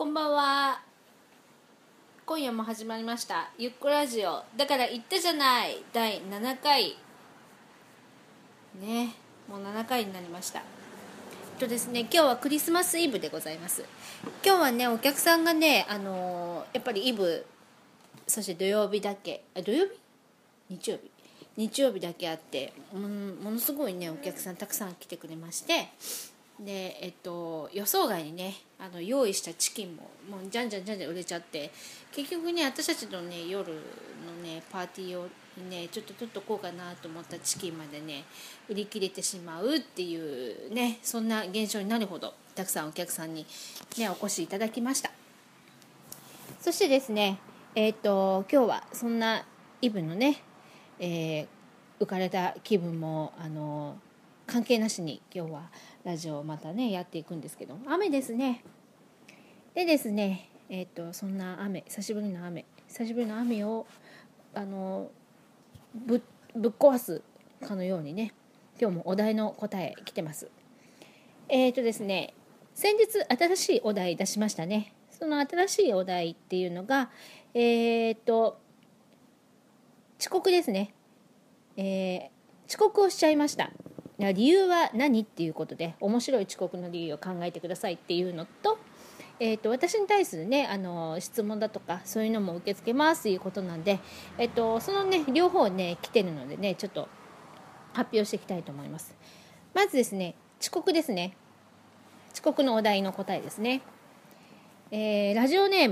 んばんは。今夜も始まりましたゆっこラジオ。だから言ったじゃない第7回ね、もう7回になりました。ですね、今日はクリスマスイブでございます。今日はね、お客さんがね、やっぱりイブ、そして土曜日だけ、土曜日日曜日だけあって、ものすごいねお客さんたくさん来てくれまして、で予想外にね用意したチキンももうじゃんじゃん売れちゃって、結局ね私たちのね夜のねパーティーをねちょっと取っとこうかなと思ったチキンまでね売り切れてしまうっていうね、そんな現象になるほどたくさんお客さんにねお越しいただきました。そしてですね今日はそんなイブのね、浮かれた気分も関係なしに今日はラジオをまたねやっていくんですけど、雨ですね。でですねそんな雨、久しぶりの雨をぶっ壊すかのようにね、今日もお題の答え来てます。ですね、先日新しいお題出しましたね。その新しいお題っていうのが遅刻ですね。遅刻をしちゃいました。理由は何っていうことで、面白い遅刻の理由を考えてくださいっていうのと、私に対するね質問だとかそういうのも受け付けますということなんで、そのね両方ね来てるのでね、ちょっと発表していきたいと思います。まずですね、遅刻ですね。遅刻のお題の答えですね。ラジオネ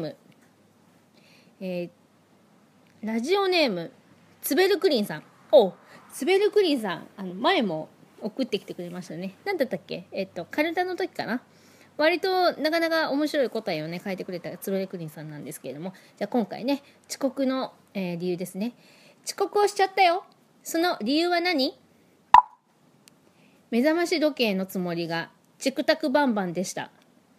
ームツベルクリンさん。ツベルクリンさん、前も送ってきてくれましたね。何だったっけ、カルタの時かな。割となかなか面白い答えをね書いてくれたツベルクリンさんなんですけれども、じゃあ今回ね遅刻の、理由ですね。遅刻をしちゃったよ。その理由は何？目覚まし時計のつもりがチクタクバンバンでした。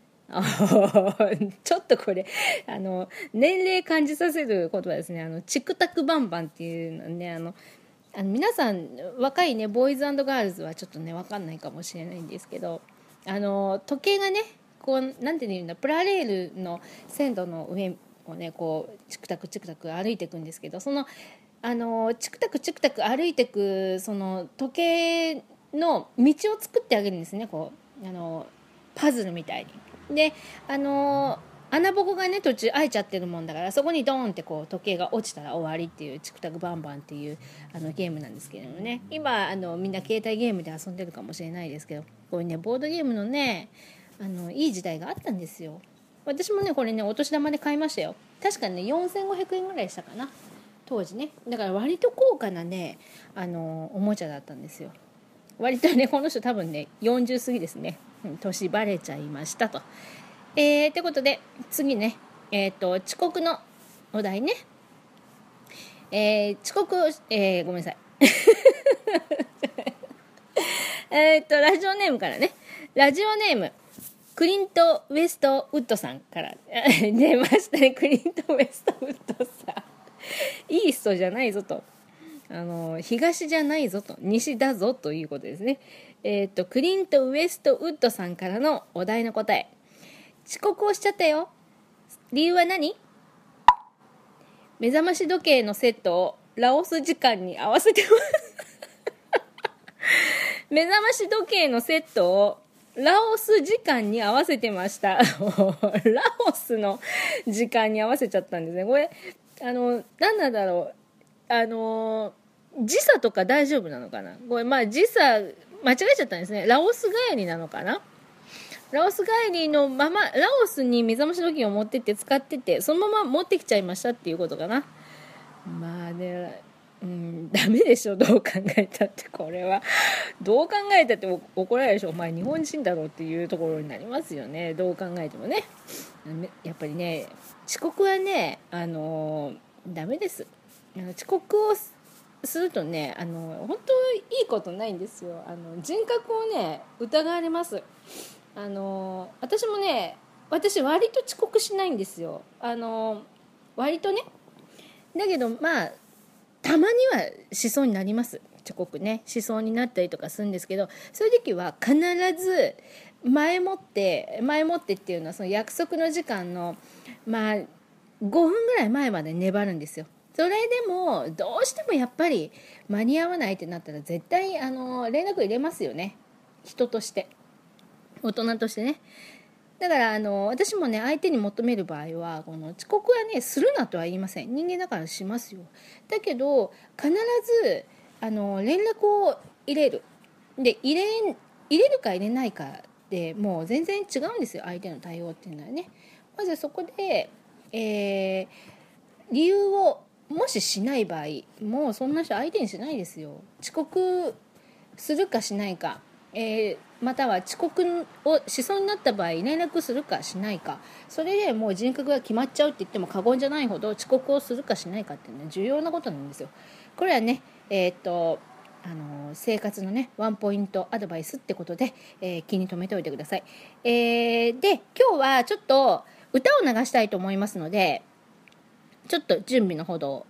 ちょっとこれ年齢感じさせる言葉ですね。チクタクバンバンっていうのね、皆さん若いねボーイズ&ガールズはちょっとね分かんないかもしれないんですけど、時計がねこうなんていうんだ、プラレールの線路の上をねこうチクタク歩いていくんですけど、そのチクタク歩いていくその時計の道を作ってあげるんですね。こうパズルみたいに。で穴ぼこがね途中開いちゃってるもんだから、そこにドーンってこう時計が落ちたら終わりっていうチクタクバンバンっていうゲームなんですけれどもね、今みんな携帯ゲームで遊んでるかもしれないですけど、こういうねボードゲームのねいい時代があったんですよ。私もねこれねお年玉で買いましたよ。確かね4500円ぐらいしたかな当時ね。だから割と高価なねおもちゃだったんですよ。割とねこの人多分ね40過ぎですね。年バレちゃいましたと。ってことで次ね、遅刻のお題ね。遅刻を、ごめんなさいラジオネームからね、ラジオネームクリント・ウェストウッドさんから出ましたね。クリント・ウェストウッドさんイーストじゃないぞと、東じゃないぞと、西だぞということですね。クリント・ウェストウッドさんからのお題の答え、遅刻をしちゃったよ。理由は何？目覚まし時計のセットをラオス時間に合わせて目覚まし時計のセットをラオス時間に合わせてましたラオスの時間に合わせちゃったんですね。これ何なんだろう、時差とか大丈夫なのかな。これ時差間違えちゃったんですね。ラオス帰りなのかな。ラオス帰りのままラオスに目覚まし時計を持ってって使ってて、そのまま持ってきちゃいましたっていうことかな。ダメでしょ、どう考えたって。これはどう考えたって怒られるでしょ。お前日本人だろうっていうところになりますよね、どう考えてもね。やっぱりね遅刻はねダメです。遅刻をするとね本当いいことないんですよ。人格をね疑われます。私もね、私割と遅刻しないんですよ。割とね。だけどたまにはしそうになります。遅刻ねしそうになったりとかするんですけど、そういう時は必ず前もってっていうのはその約束の時間のまあ5分ぐらい前まで粘るんですよ。それでもどうしてもやっぱり間に合わないってなったら絶対連絡入れますよね、人として、大人としてね。だから私もね、相手に求める場合はこの遅刻はねするなとは言いません。人間だからしますよ。だけど必ず連絡を入れる。で入れるか入れないかでもう全然違うんですよ、相手の対応っていうのはね。まずそこで、理由をもししない場合、もうそんな人相手にしないですよ。遅刻するかしないか、または遅刻をしそうになった場合連絡するかしないか、それでもう人格が決まっちゃうって言っても過言じゃないほど遅刻をするかしないかっていうのは重要なことなんですよ。これはね生活のねワンポイントアドバイスってことで、気に留めておいてください。で今日はちょっと歌を流したいと思いますので、ちょっと準備のほど